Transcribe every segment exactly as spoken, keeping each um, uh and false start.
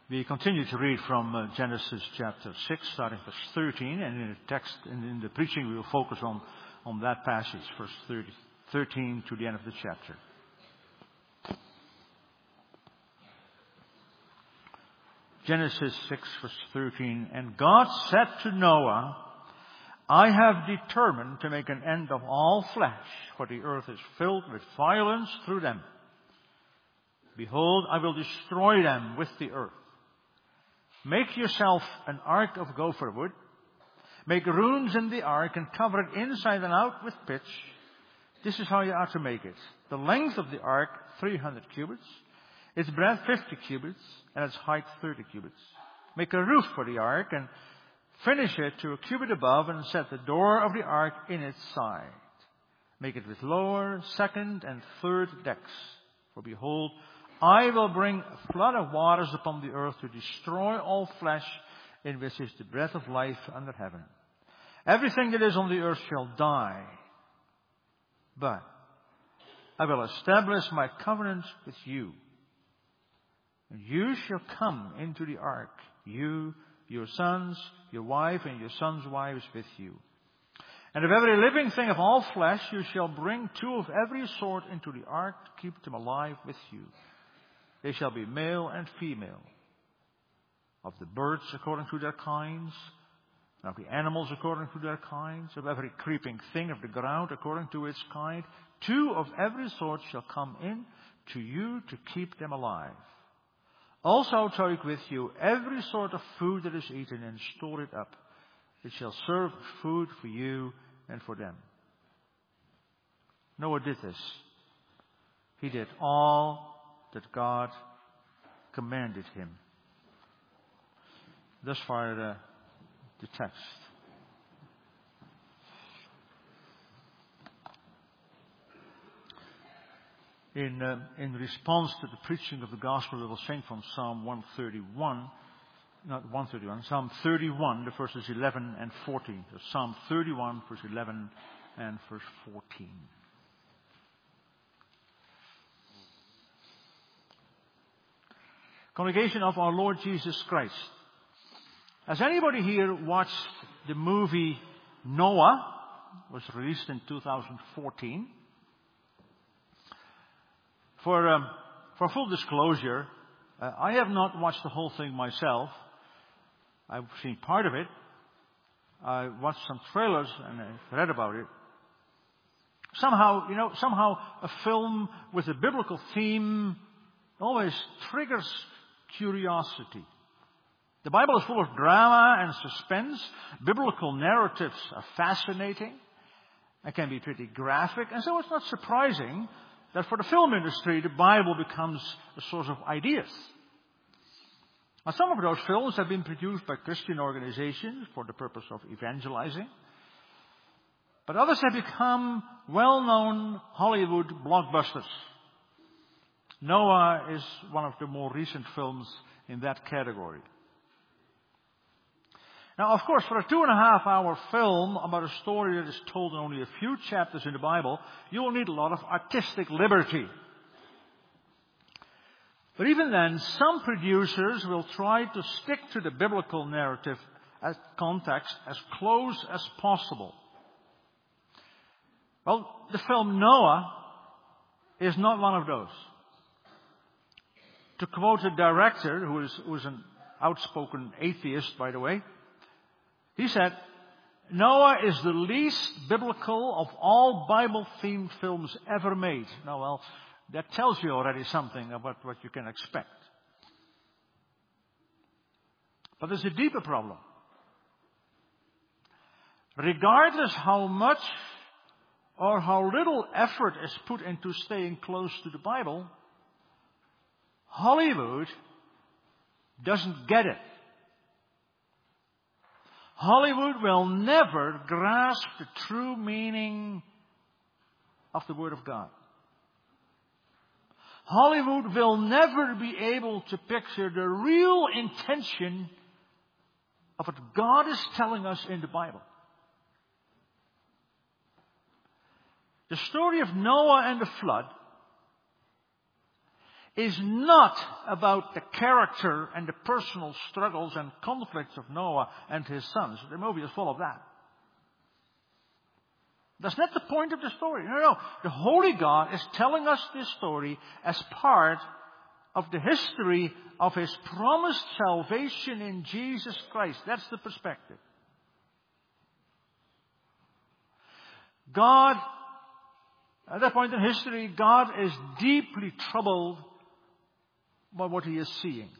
We continue to read from uh, Genesis chapter six, starting verse thirteen, and in the text, and in the preaching, we will focus on, on that passage, verse thirty, thirteen to the end of the chapter. Genesis six, verse thirteen, and God said to Noah, I have determined to make an end of all flesh, for the earth is filled with violence through them. Behold, I will destroy them with the earth. Make yourself an ark of gopher wood. Make runes in the ark and cover it inside and out with pitch. This is how you are to make it. The length of the ark, three hundred cubits. Its breadth, fifty cubits. And its height, thirty cubits. Make a roof for the ark and finish it to a cubit above and set the door of the ark in its side. Make it with lower, second, and third decks. For behold, I will bring a flood of waters upon the earth to destroy all flesh, in which is the breath of life under heaven. Everything that is on the earth shall die. But I will establish my covenant with you. And you shall come into the ark, you, your sons, your wife, and your sons' wives with you. And of every living thing of all flesh you shall bring two of every sort into the ark to keep them alive with you. They shall be male and female. Of the birds according to their kinds, and of the animals according to their kinds, of every creeping thing of the ground according to its kind, two of every sort shall come in to you to keep them alive. Also take with you every sort of food that is eaten and store it up. It shall serve food for you and for them. Noah did this. He did all that God commanded him. Thus far the, the text. In, uh, in response to the preaching of the gospel, we will sing from Psalm one thirty-one, not one thirty-one, Psalm thirty-one, the verses eleven and fourteen. So Psalm thirty-one, verse eleven and verse fourteen. Congregation of our Lord Jesus Christ. Has anybody here watched the movie Noah? It was released in two thousand fourteen. For, um, for full disclosure, uh, I have not watched the whole thing myself. I've seen part of it. I watched some trailers and I read about it. Somehow, you know, somehow a film with a biblical theme always triggers curiosity. The Bible is full of drama and suspense. Biblical narratives are fascinating and can be pretty graphic. And so it's not surprising that for the film industry, the Bible becomes a source of ideas. Now, some of those films have been produced by Christian organizations for the purpose of evangelizing. But others have become well-known Hollywood blockbusters. Noah is one of the more recent films in that category. Now, of course, for a two and a half hour film about a story that is told in only a few chapters in the Bible, you will need a lot of artistic liberty. But even then, some producers will try to stick to the biblical narrative as context as close as possible. Well, the film Noah is not one of those. To quote a director, who is, who is an outspoken atheist, by the way, he said, Noah is the least biblical of all Bible-themed films ever made. Now, well, that tells you already something about what you can expect. But there's a deeper problem. Regardless how much or how little effort is put into staying close to the Bible, Hollywood doesn't get it. Hollywood will never grasp the true meaning of the Word of God. Hollywood will never be able to picture the real intention of what God is telling us in the Bible. The story of Noah and the flood is not about the character and the personal struggles and conflicts of Noah and his sons. The movie is full of that. That's not the point of the story. No, no. The Holy God is telling us this story as part of the history of His promised salvation in Jesus Christ. That's the perspective. God, at that point in history, God is deeply troubled by what He is seeing.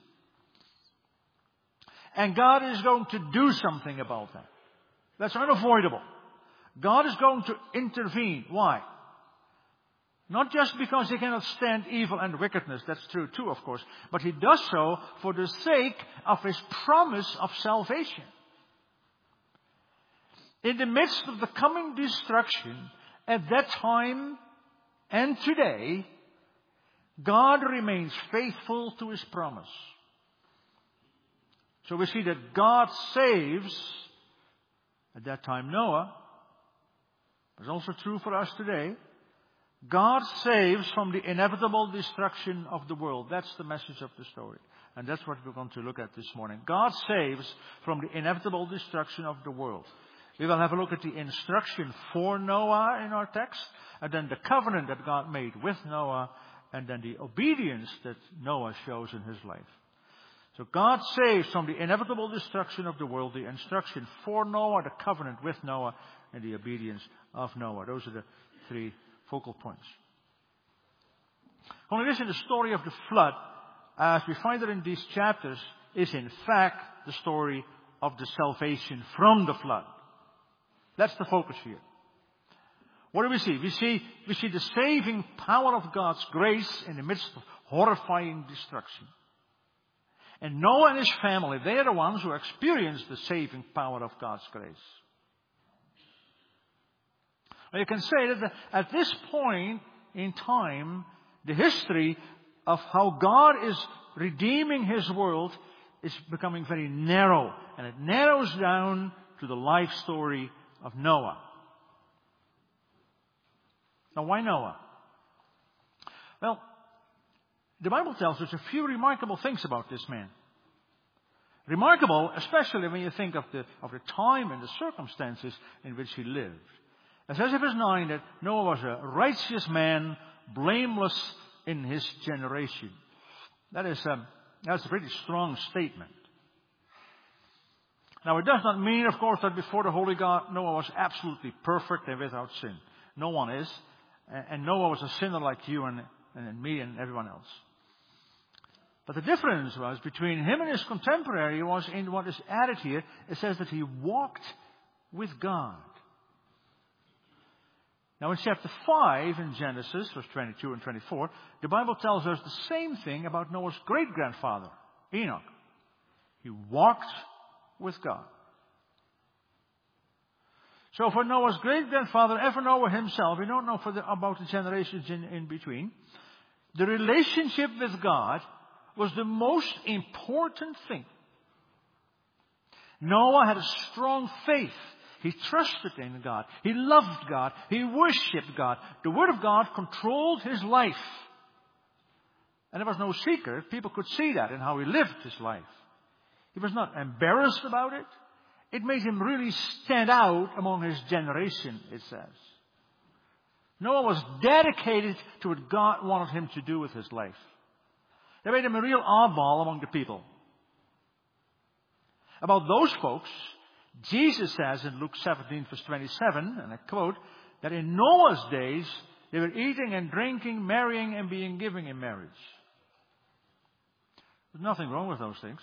And God is going to do something about that. That's unavoidable. God is going to intervene. Why? Not just because He cannot stand evil and wickedness. That's true too, of course. But He does so for the sake of His promise of salvation. In the midst of the coming destruction, at that time and today, God remains faithful to His promise. So we see that God saves, at that time Noah. It's also true for us today. God saves from the inevitable destruction of the world. That's the message of the story. And that's what we're going to look at this morning. God saves from the inevitable destruction of the world. We will have a look at the instruction for Noah in our text, and then the covenant that God made with Noah, and then the obedience that Noah shows in his life. So God saves from the inevitable destruction of the world, the instruction for Noah, the covenant with Noah, and the obedience of Noah. Those are the three focal points. Only listen, the story of the flood, as we find it in these chapters, is in fact the story of the salvation from the flood. That's the focus here. What do we see? We see, we see the saving power of God's grace in the midst of horrifying destruction. And Noah and his family, they are the ones who experience the saving power of God's grace. Well, you can say that at this point in time, the history of how God is redeeming His world is becoming very narrow. And it narrows down to the life story of Noah. Now, why Noah? Well, the Bible tells us a few remarkable things about this man. Remarkable, especially when you think of the, of the time and the circumstances in which he lived. It says in verse nine that Noah was a righteous man, blameless in his generation. That is um, that's a pretty strong statement. Now, it does not mean, of course, that before the Holy God, Noah was absolutely perfect and without sin. No one is. And Noah was a sinner like you and, and me and everyone else. But the difference was between him and his contemporary was in what is added here. It says that he walked with God. Now in chapter five in Genesis, verse twenty-two and twenty-four, the Bible tells us the same thing about Noah's great-grandfather, Enoch. He walked with God. So for Noah's great-grandfather, ever Noah himself, we don't know for the, about the generations in, in between, the relationship with God was the most important thing. Noah had a strong faith. He trusted in God. He loved God. He worshipped God. The Word of God controlled his life. And there was no secret. People could see that in how he lived his life. He was not embarrassed about it. It made him really stand out among his generation, it says. Noah was dedicated to what God wanted him to do with his life. That made him a real oddball among the people. About those folks, Jesus says in Luke seventeen, verse twenty-seven, and I quote, that in Noah's days, they were eating and drinking, marrying and being given in marriage. There's nothing wrong with those things.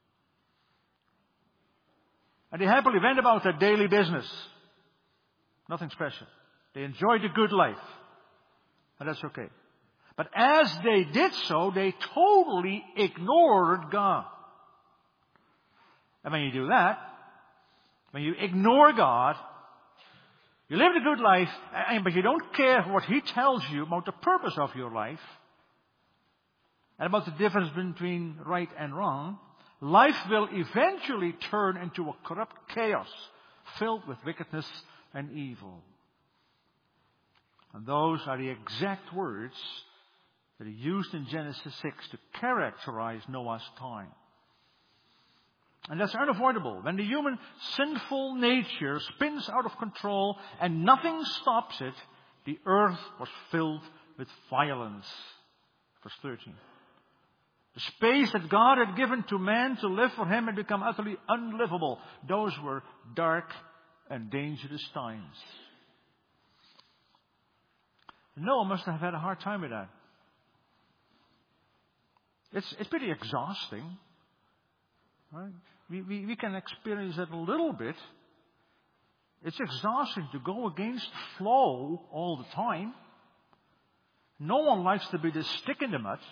And they happily went about their daily business. Nothing special. They enjoyed a good life. And that's okay. But as they did so, they totally ignored God. And when you do that, when you ignore God, you live a good life, but you don't care what He tells you about the purpose of your life and about the difference between right and wrong, life will eventually turn into a corrupt chaos filled with wickedness and evil. And those are the exact words that he used in Genesis six to characterize Noah's time. And that's unavoidable. When the human sinful nature spins out of control and nothing stops it, the earth was filled with violence. Verse thirteen. The space that God had given to man to live for him had become utterly unlivable. Those were dark and dangerous times. Noah must have had a hard time with that. It's, it's pretty exhausting. Right? We, we, we can experience that a little bit. It's exhausting to go against the flow all the time. No one likes to be the stick in the mud.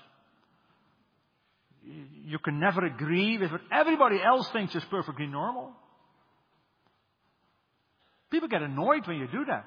You can never agree with what everybody else thinks is perfectly normal. People get annoyed when you do that.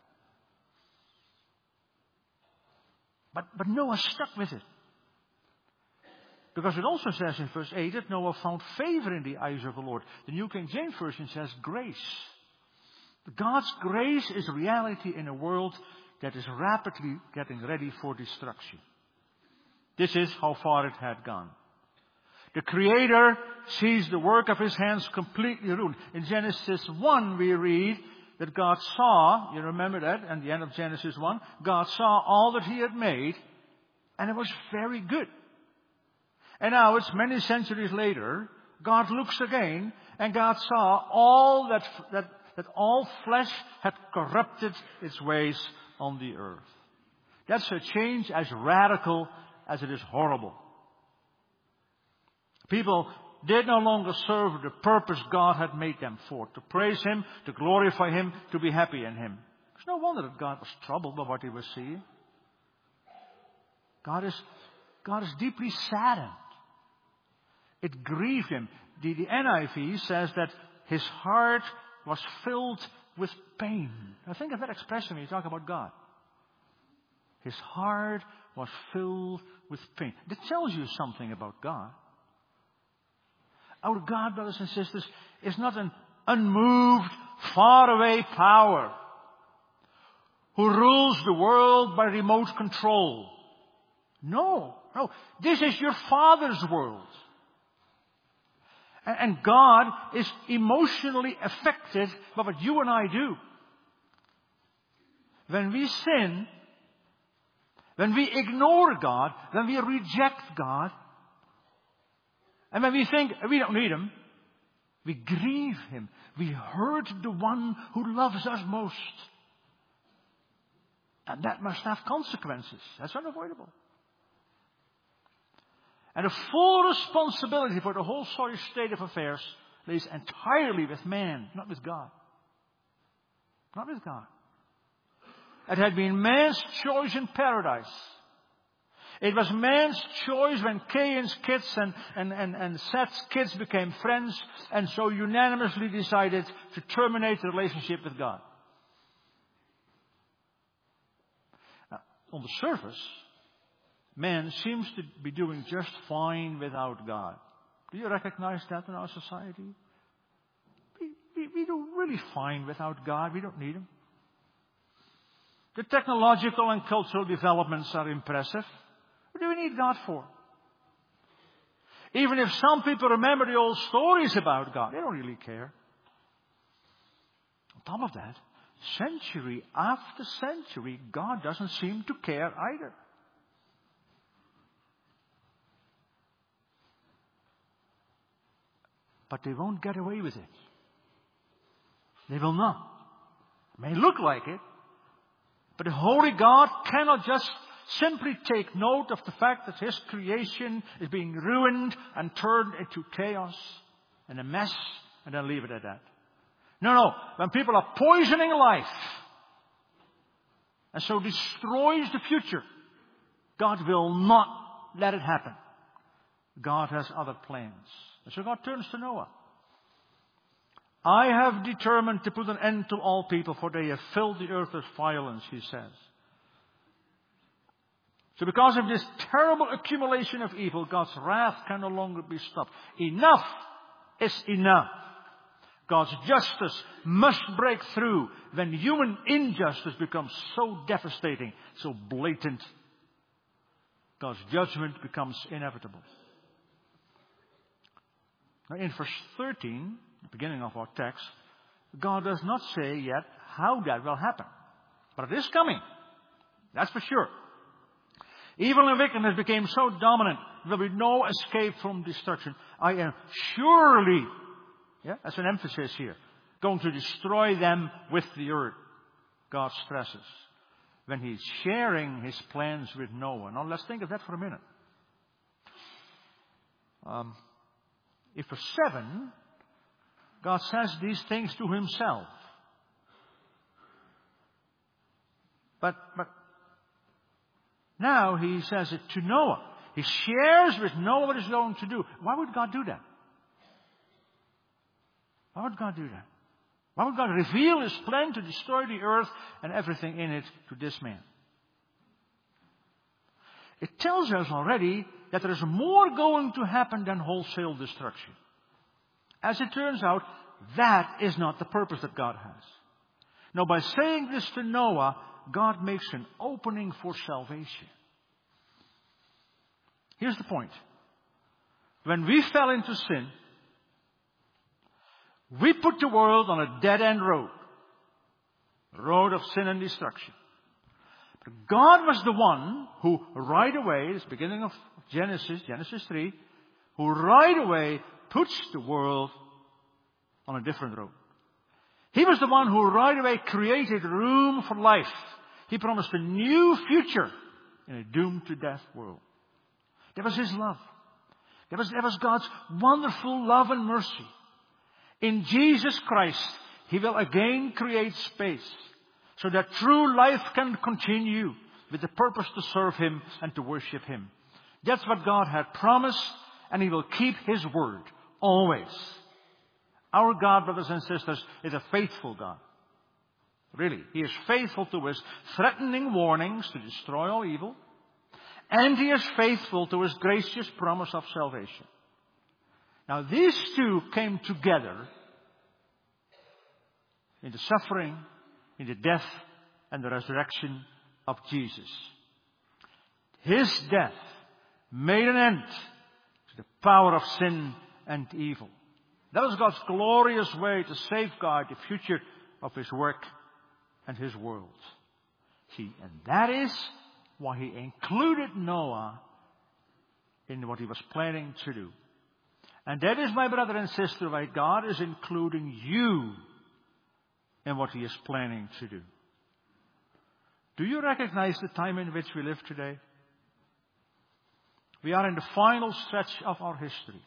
But, but Noah stuck with it. Because it also says in verse eight that Noah found favor in the eyes of the Lord. The New King James Version says grace. God's grace is reality in a world that is rapidly getting ready for destruction. This is how far it had gone. The Creator sees the work of His hands completely ruined. In Genesis one we read that God saw, you remember that, at the end of Genesis one, God saw all that He had made, and it was very good. And now it's many centuries later, God looks again, and God saw all that, that, that all flesh had corrupted its ways on the earth. That's a change as radical as it is horrible. People did no longer serve the purpose God had made them for, to praise Him, to glorify Him, to be happy in Him. It's no wonder that God was troubled by what He was seeing. God is, God is deeply saddened. It grieved Him. The, the N I V says that His heart was filled with pain. Now think of that expression when you talk about God. His heart was filled with pain. That tells you something about God. Our God, brothers and sisters, is not an unmoved, faraway power who rules the world by remote control. No, no. This is your Father's world. And, and God is emotionally affected by what you and I do. When we sin, when we ignore God, when we reject God, and when we think we don't need Him, we grieve Him. We hurt the one who loves us most. And that must have consequences. That's unavoidable. And the full responsibility for the whole sorry state of affairs lays entirely with man, not with God. Not with God. It had been man's choice in paradise. It was man's choice when Cain's kids and, and, and, and Seth's kids became friends and so unanimously decided to terminate the relationship with God. Now, on the surface, man seems to be doing just fine without God. Do you recognize that in our society? We, we, we do really fine without God. We don't need Him. The technological and cultural developments are impressive. What do we need God for? Even if some people remember the old stories about God, they don't really care. On top of that, century after century, God doesn't seem to care either. But they won't get away with it. They will not. It may look like it, but the holy God cannot just simply take note of the fact that His creation is being ruined and turned into chaos and a mess and then leave it at that. No, no. When people are poisoning life and so destroys the future, God will not let it happen. God has other plans. And so God turns to Noah. I have determined to put an end to all people, for they have filled the earth with violence, He says. So because of this terrible accumulation of evil, God's wrath can no longer be stopped. Enough is enough. God's justice must break through when human injustice becomes so devastating, so blatant. God's judgment becomes inevitable. Now in verse thirteen, the beginning of our text, God does not say yet how that will happen. But it is coming. That's for sure. Evil and wickedness became so dominant, there will be no escape from destruction. I am surely, yeah, that's an emphasis here, going to destroy them with the earth. God stresses when He's sharing His plans with Noah. Now let's think of that for a minute. Um, if verse seven, God says these things to Himself. But, but now He says it to Noah. He shares with Noah what He's going to do. Why would God do that? Why would God do that? Why would God reveal His plan to destroy the earth and everything in it to this man? It tells us already that there is more going to happen than wholesale destruction. As it turns out, that is not the purpose that God has. Now, by saying this to Noah, God makes an opening for salvation. Here's the point. When we fell into sin, we put the world on a dead-end road. A road of sin and destruction. But God was the one who right away, this beginning of Genesis, Genesis three, who right away puts the world on a different road. He was the one who right away created room for life. He promised a new future in a doomed to death world. That was His love. That was, that was God's wonderful love and mercy. In Jesus Christ, He will again create space so that true life can continue with the purpose to serve Him and to worship Him. That's what God had promised, and He will keep His word always. Our God, brothers and sisters, is a faithful God. Really, He is faithful to His threatening warnings to destroy all evil, and He is faithful to His gracious promise of salvation. Now these two came together in the suffering, in the death, and the resurrection of Jesus. His death made an end to the power of sin and evil. That was God's glorious way to safeguard the future of His work and His world. See, and that is why He included Noah in what He was planning to do. And that is, my brother and sister, why God is including you in what He is planning to do. Do you recognize the time in which we live today? We are in the final stretch of our history.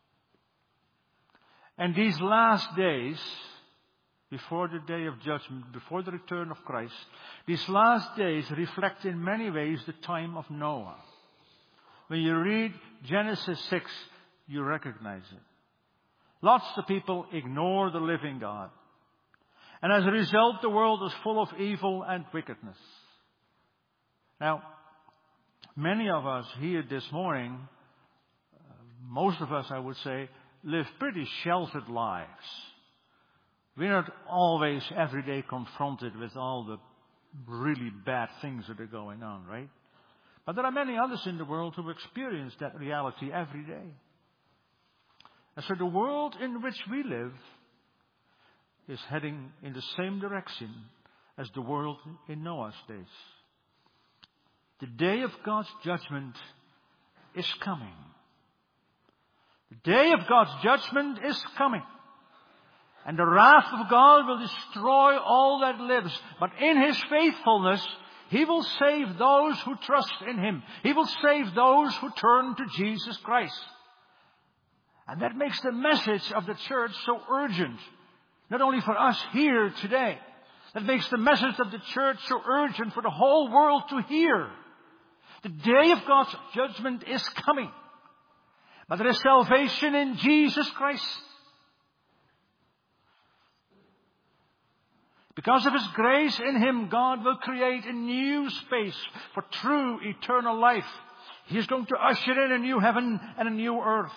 And these last days, before the day of judgment, before the return of Christ, these last days reflect in many ways the time of Noah. When you read Genesis six, you recognize it. Lots of people ignore the living God. And as a result, the world is full of evil and wickedness. Now, many of us here this morning, uh, most of us, I would say, live pretty sheltered lives. We're not always every day confronted with all the really bad things that are going on, right? But there are many others in the world who experience that reality every day. And so the world in which we live is heading in the same direction as the world in Noah's days. The day of God's judgment is coming. The day of God's judgment is coming. And the wrath of God will destroy all that lives. But in His faithfulness, He will save those who trust in Him. He will save those who turn to Jesus Christ. And that makes the message of the church so urgent. Not only for us here today. That makes the message of the church so urgent for the whole world to hear. The day of God's judgment is coming. But there is salvation in Jesus Christ. Because of His grace in Him, God will create a new space for true eternal life. He is going to usher in a new heaven and a new earth.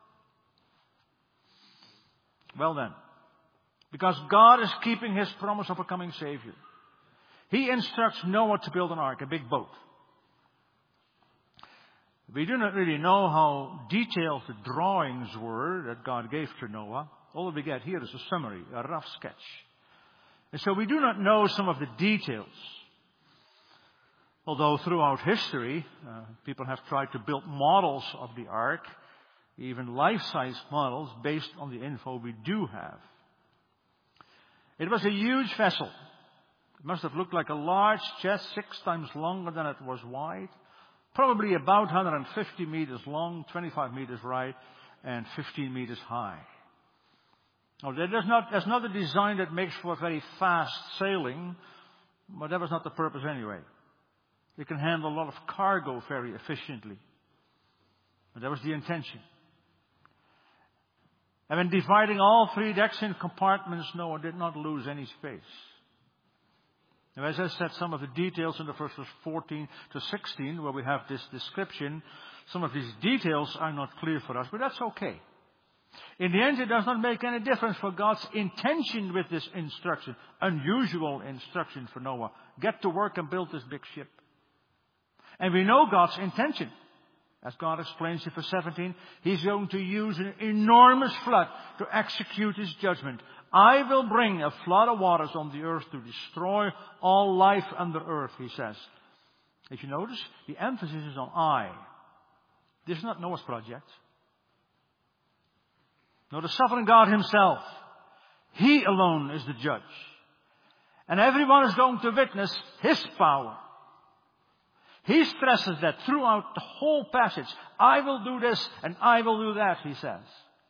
Well then, because God is keeping His promise of a coming Savior, He instructs Noah to build an ark, a big boat. We do not really know how detailed the drawings were that God gave to Noah. All we get here is a summary, a rough sketch. And so we do not know some of the details. Although throughout history, uh, people have tried to build models of the ark, even life-size models based on the info we do have. It was a huge vessel. It must have looked like a large chest, six times longer than it was wide. Probably about one hundred fifty meters long, twenty-five meters wide, and fifteen meters high. Now, there's not, there's not a design that makes for very fast sailing, but that was not the purpose anyway. It can handle a lot of cargo very efficiently. But that was the intention. And when dividing all three decks in compartments, Noah did not lose any space. Now, as I said, some of the details in the verses fourteen to sixteen, where we have this description, some of these details are not clear for us, but that's okay. In the end, it does not make any difference for God's intention with this instruction. Unusual instruction for Noah. Get to work and build this big ship. And we know God's intention. As God explains in verse seventeen, He's going to use an enormous flood to execute His judgment. I will bring a flood of waters on the earth to destroy all life under earth, He says. If you notice, the emphasis is on I. This is not Noah's project. No, the sovereign God Himself. He alone is the judge. And everyone is going to witness His power. He stresses that throughout the whole passage. I will do this and I will do that, He says.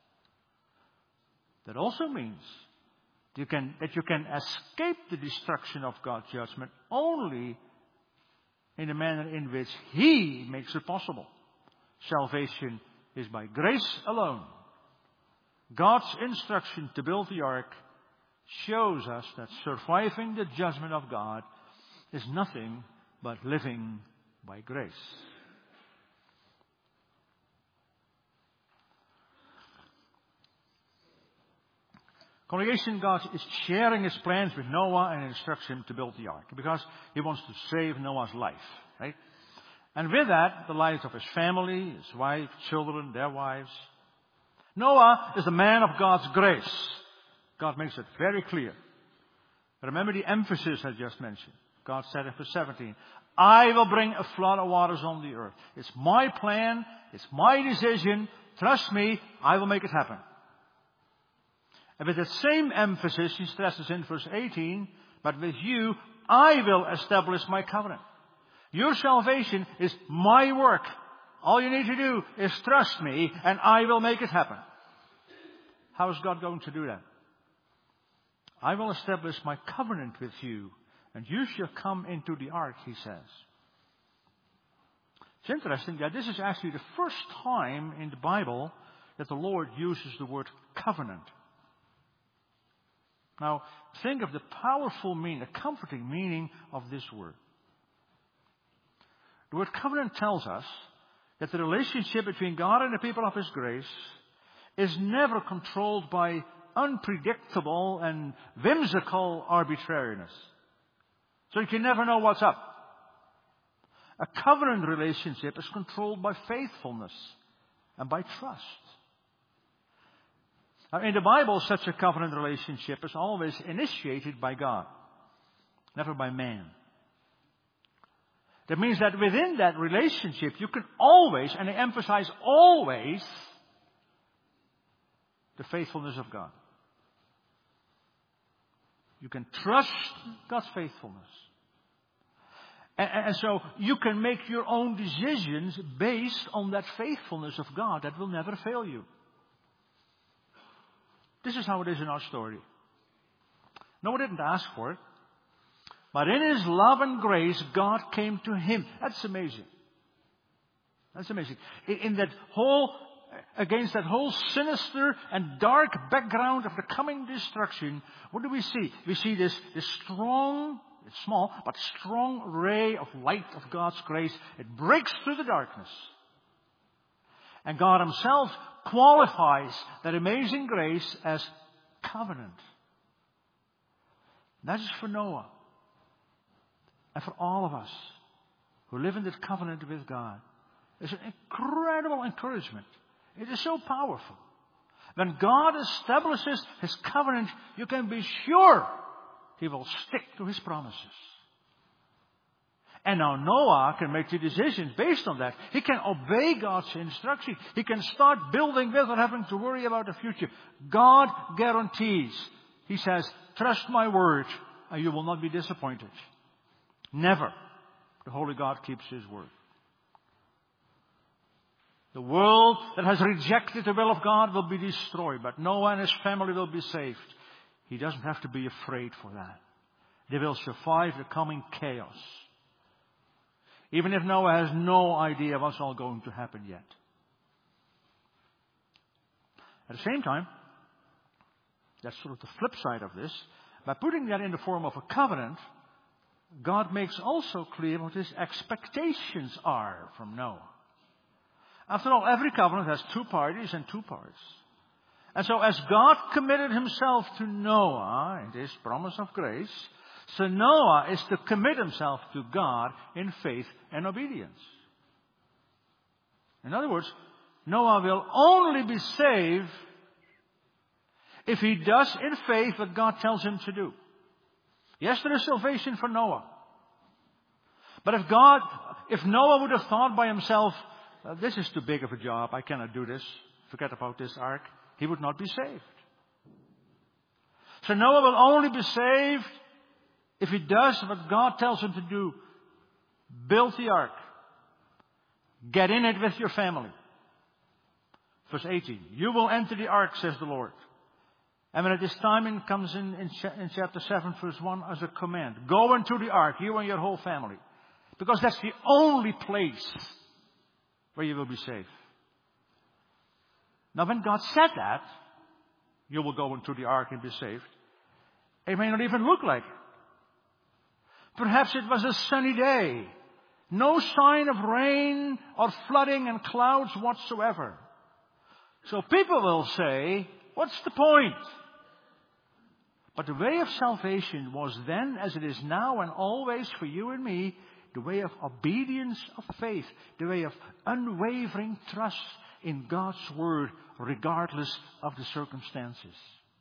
That also means you can, that you can escape the destruction of God's judgment only in the manner in which He makes it possible. Salvation is by grace alone. God's instruction to build the ark shows us that surviving the judgment of God is nothing but living by grace. Congregation, God is sharing His plans with Noah and instructs him to build the ark because He wants to save Noah's life, right? And with that, the lives of his family, his wife, children, their wives. Noah is a man of God's grace. God makes it very clear. Remember the emphasis I just mentioned. God said in verse seventeen, I will bring a flood of waters on the earth. It's my plan. It's my decision. Trust me, I will make it happen. And with that same emphasis, he stresses in verse eighteen, but with you, I will establish my covenant. Your salvation is my work. All you need to do is trust me, and I will make it happen. How is God going to do that? I will establish my covenant with you, and you shall come into the ark, he says. It's interesting that this is actually the first time in the Bible that the Lord uses the word covenant. Now, think of the powerful meaning, the comforting meaning of this word. The word covenant tells us that the relationship between God and the people of His grace is never controlled by unpredictable and whimsical arbitrariness. So you can never know what's up. A covenant relationship is controlled by faithfulness and by trust. Now, in the Bible, such a covenant relationship is always initiated by God, never by man. That means that within that relationship, you can always, and I emphasize always, the faithfulness of God. You can trust God's faithfulness. And, and so you can make your own decisions based on that faithfulness of God that will never fail you. This is how it is in our story. Noah didn't ask for it. But in His love and grace, God came to him. That's amazing. That's amazing. In, in that whole, against that whole sinister and dark background of the coming destruction, what do we see? We see this, this strong, it's small, but strong ray of light of God's grace. It breaks through the darkness. And God Himself qualifies that amazing grace as covenant. That is for Noah. And for all of us who live in this covenant with God. It's an incredible encouragement. It is so powerful. When God establishes His covenant, you can be sure He will stick to His promises. And now Noah can make the decisions based on that. He can obey God's instruction. He can start building without having to worry about the future. God guarantees. He says, trust my word and you will not be disappointed. Never. The Holy God keeps His word. The world that has rejected the will of God will be destroyed, but Noah and his family will be saved. He doesn't have to be afraid for that. They will survive the coming chaos. Even if Noah has no idea what's all going to happen yet. At the same time, that's sort of the flip side of this. By putting that in the form of a covenant, God makes also clear what His expectations are from Noah. After all, every covenant has two parties and two parts. And so as God committed Himself to Noah in this promise of grace, so Noah is to commit himself to God in faith and obedience. In other words, Noah will only be saved if he does in faith what God tells him to do. Yes, there is salvation for Noah. But if God, if Noah would have thought by himself, Uh, this is too big of a job, I cannot do this, forget about this ark, he would not be saved. So Noah will only be saved if he does what God tells him to do. Build the ark. Get in it with your family. Verse eighteen. You will enter the ark, says the Lord. And when this timing comes in, in, in chapter seven, verse one, as a command. Go into the ark, you and your whole family. Because that's the only place where you will be safe. Now when God said that, you will go into the ark and be saved, it may not even look like it. Perhaps it was a sunny day. No sign of rain or flooding and clouds whatsoever. So people will say, what's the point? But the way of salvation was then, as it is now and always for you and me, the way of obedience of faith, the way of unwavering trust in God's word, regardless of the circumstances.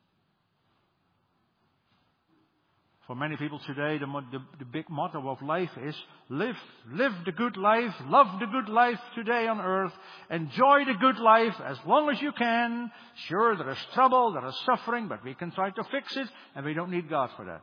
For many people today, the, the, the big motto of life is live, live the good life, love the good life today on earth, enjoy the good life as long as you can. Sure, there is trouble, there is suffering, but we can try to fix it, and we don't need God for that.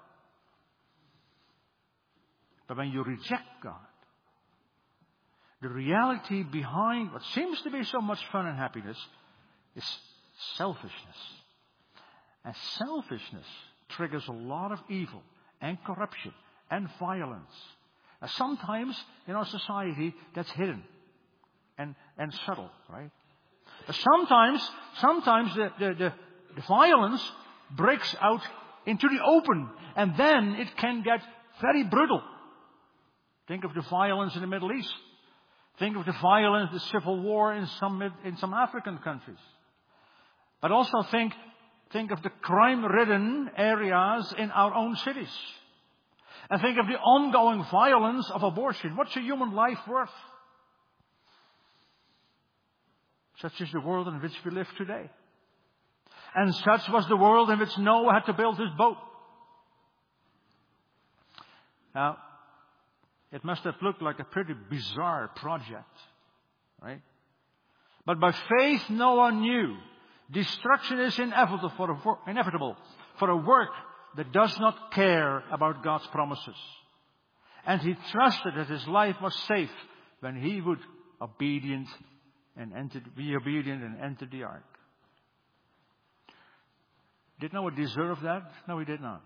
But when you reject God, the reality behind what seems to be so much fun and happiness is selfishness. And selfishness triggers a lot of evil and corruption and violence. And sometimes in our society that's hidden and, and subtle, right? But sometimes, sometimes the, the, the, the violence breaks out into the open, and then it can get very brutal. Think of the violence in the Middle East. Think of the violence, the civil war in some in some African countries. But also think think of the crime-ridden areas in our own cities. And think of the ongoing violence of abortion. What's a human life worth? Such is the world in which we live today. And such was the world in which Noah had to build his boat. Now, it must have looked like a pretty bizarre project, right? But by faith, Noah knew destruction is inevitable for a, inevitable for a work that does not care about God's promises. And he trusted that his life was safe when he would obedient and entered, be obedient and enter the ark. Did Noah deserve that? No, he did not.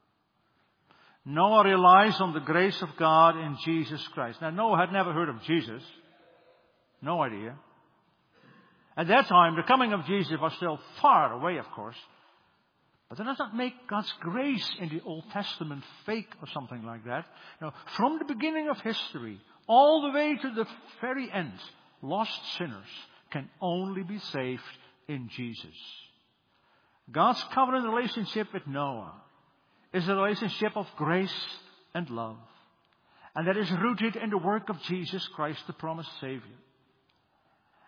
Noah relies on the grace of God in Jesus Christ. Now, Noah had never heard of Jesus. No idea. At that time, the coming of Jesus was still far away, of course. But that does not make God's grace in the Old Testament fake or something like that. No, from the beginning of history, all the way to the very end, lost sinners can only be saved in Jesus. God's covenant relationship with Noah is a relationship of grace and love. And that is rooted in the work of Jesus Christ, the promised Savior.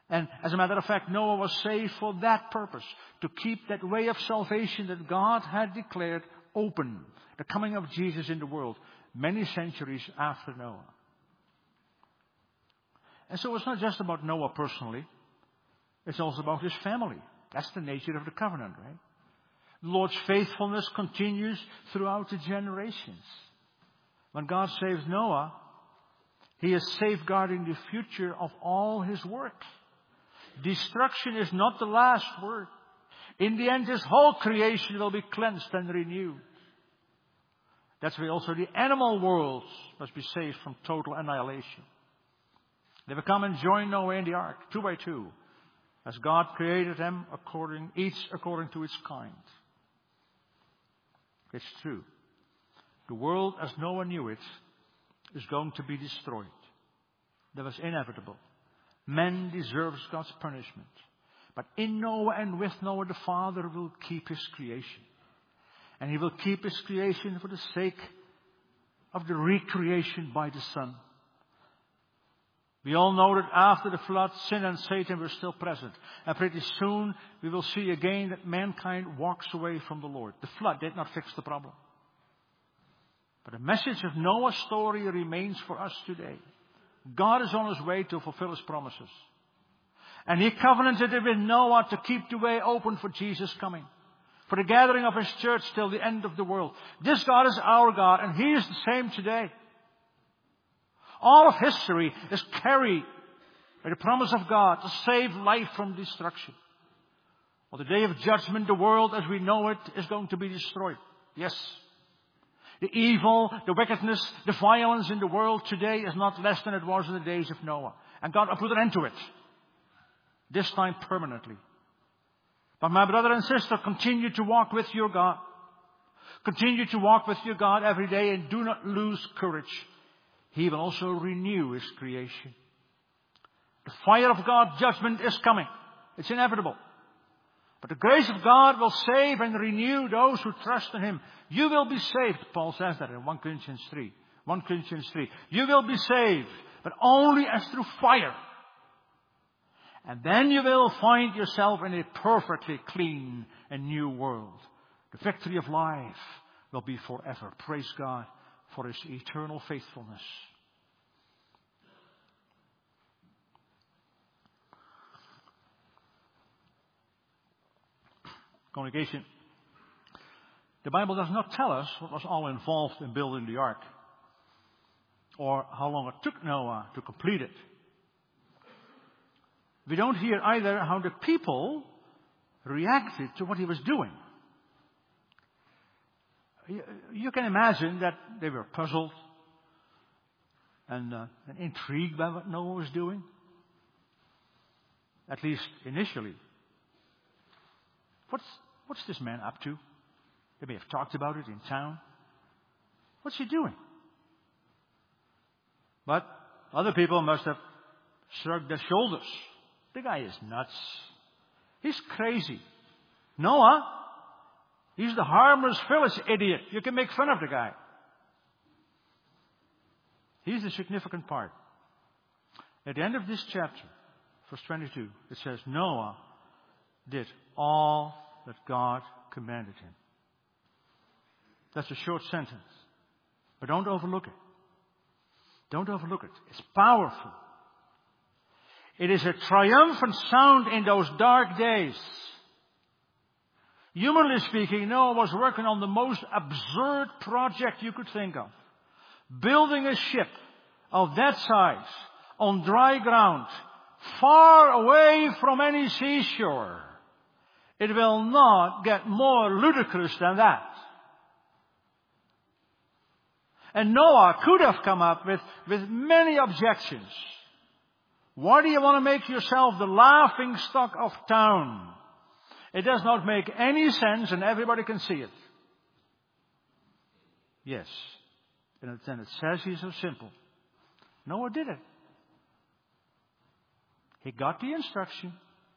And as a matter of fact, Noah was saved for that purpose, to keep that way of salvation that God had declared open, the coming of Jesus in the world, many centuries after Noah. And so it's not just about Noah personally, it's also about his family. That's the nature of the covenant, right? The Lord's faithfulness continues throughout the generations. When God saves Noah, He is safeguarding the future of all His work. Destruction is not the last word. In the end, His whole creation will be cleansed and renewed. That's why also the animal world must be saved from total annihilation. They will come and join Noah in the ark, two by two, as God created them, according, each according to its kind. It's true. The world as Noah knew it is going to be destroyed. That was inevitable. Man deserves God's punishment. But in Noah and with Noah, the Father will keep His creation. And He will keep His creation for the sake of the recreation by the Son. We all know that after the flood, sin and Satan were still present. And pretty soon we will see again that mankind walks away from the Lord. The flood did not fix the problem. But the message of Noah's story remains for us today. God is on His way to fulfill His promises. And He covenanted with Noah to keep the way open for Jesus' coming. For the gathering of His church till the end of the world. This God is our God, and He is the same today. All of history is carried by the promise of God to save life from destruction. On the day of judgment, the world as we know it is going to be destroyed. Yes. The evil, the wickedness, the violence in the world today is not less than it was in the days of Noah. And God will put an end to it. This time permanently. But my brother and sister, continue to walk with your God. Continue to walk with your God every day and do not lose courage. He will also renew His creation. The fire of God's judgment is coming. It's inevitable. But the grace of God will save and renew those who trust in Him. You will be saved. Paul says that in First Corinthians three. First Corinthians three. You will be saved, but only as through fire. And then you will find yourself in a perfectly clean and new world. The victory of life will be forever. Praise God for His eternal faithfulness. Congregation, the Bible does not tell us what was all involved in building the ark, or how long it took Noah to complete it. We don't hear either how the people reacted to what he was doing. You, you can imagine that they were puzzled and, uh, and intrigued by what Noah was doing, at least initially. What's, what's this man up to? They may have talked about it in town. What's he doing? But other people must have shrugged their shoulders. The guy is nuts. He's crazy. Noah, he's the harmless village idiot. You can make fun of the guy. He's the significant part. At the end of this chapter, verse twenty-two, it says, Noah did all that God commanded him. That's a short sentence. But don't overlook it. Don't overlook it. It's powerful. It is a triumphant sound in those dark days. Humanly speaking, Noah was working on the most absurd project you could think of. Building a ship of that size on dry ground, far away from any seashore. It will not get more ludicrous than that. And Noah could have come up with, with many objections. Why do you want to make yourself the laughing stock of town? It does not make any sense and everybody can see it. Yes. And then it says he's so simple. Noah did it. He got the instruction.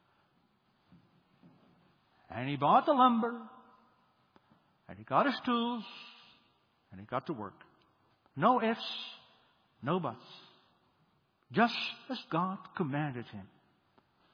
And he bought the lumber. And he got his tools. And he got to work. No ifs, no buts. Just as God commanded him.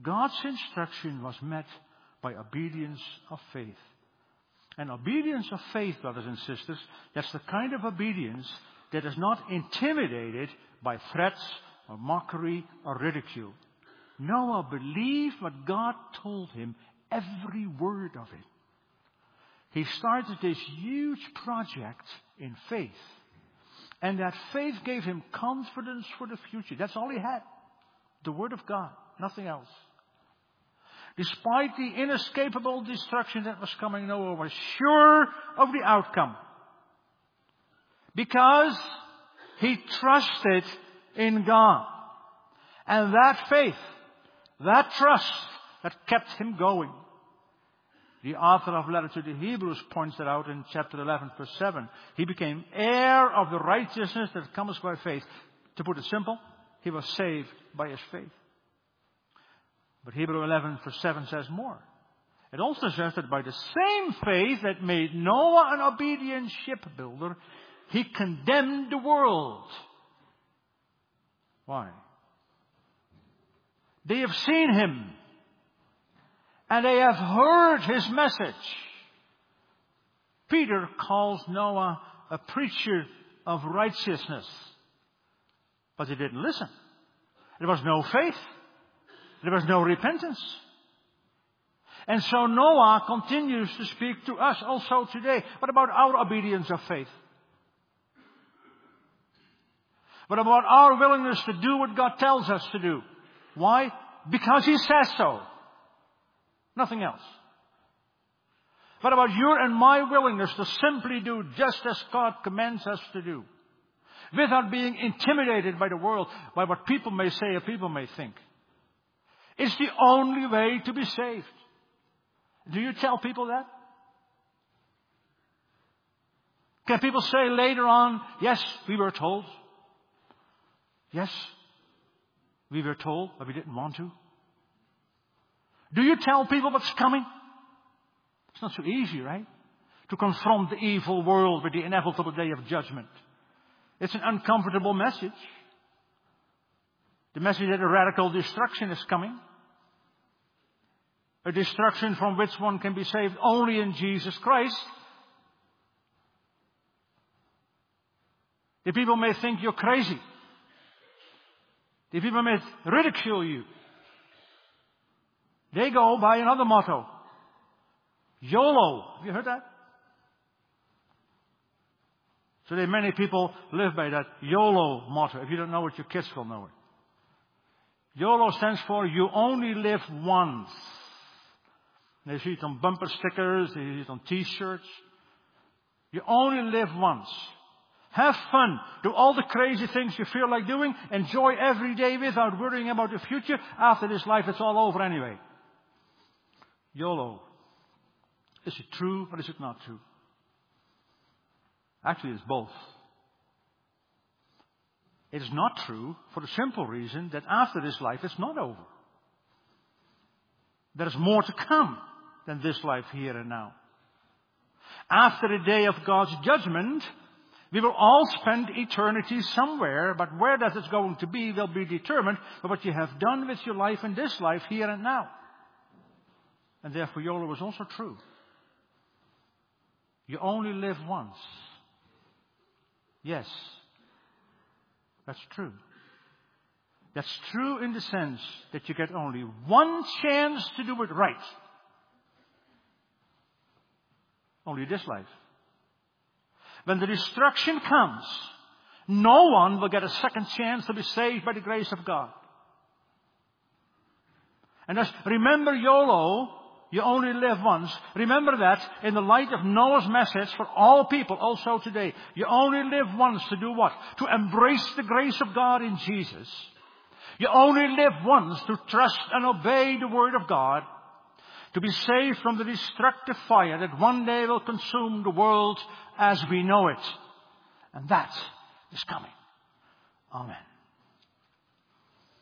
God's instruction was met by obedience of faith. And obedience of faith, brothers and sisters, that's the kind of obedience that is not intimidated by threats or mockery or ridicule. Noah believed what God told him, every word of it. He started this huge project in faith. And that faith gave him confidence for the future. That's all he had. The Word of God. Nothing else. Despite the inescapable destruction that was coming, Noah was sure of the outcome. Because he trusted in God. And that faith, that trust, that kept him going. The author of Letter to the Hebrews points that out in chapter eleven, verse seven. He became heir of the righteousness that comes by faith. To put it simple, he was saved by his faith. But Hebrews eleven, verse seven says more. It also says that by the same faith that made Noah an obedient shipbuilder, he condemned the world. Why? They have seen him. And they have heard his message. Peter calls Noah a preacher of righteousness. But he didn't listen. There was no faith. There was no repentance. And so Noah continues to speak to us also today. What about our obedience of faith? What about our willingness to do what God tells us to do? Why? Because He says so. Nothing else. What about your and my willingness to simply do just as God commands us to do? Without being intimidated by the world, by what people may say or people may think. It's the only way to be saved. Do you tell people that? Can people say later on, yes, we were told. Yes, we were told, but we didn't want to. Do you tell people what's coming? It's not so easy, right? To confront the evil world with the inevitable day of judgment. It's an uncomfortable message. The message that a radical destruction is coming. A destruction from which one can be saved only in Jesus Christ. The people may think you're crazy. The people may ridicule you. They go by another motto. YOLO. Have you heard that? Today many people live by that YOLO motto. If you don't know it, your kids will know it. YOLO stands for you only live once. They see it on bumper stickers, they see it on t-shirts. You only live once. Have fun. Do all the crazy things you feel like doing. Enjoy every day without worrying about the future. After this life, it's all over anyway. YOLO. Is it true or is it not true? Actually, it's both. It is not true for the simple reason that after this life, it's not over. There is more to come than this life here and now. After the day of God's judgment, we will all spend eternity somewhere, but where that is going to be will be determined by what you have done with your life in this life here and now. And therefore YOLO is also true. You only live once. Yes, that's true. That's true in the sense that you get only one chance to do it right. Only this life. When the destruction comes, no one will get a second chance to be saved by the grace of God. And just remember YOLO, you only live once. Remember that in the light of Noah's message for all people also today. You only live once to do what? To embrace the grace of God in Jesus. You only live once to trust and obey the Word of God. To be saved from the destructive fire that one day will consume the world as we know it. And that is coming. Amen.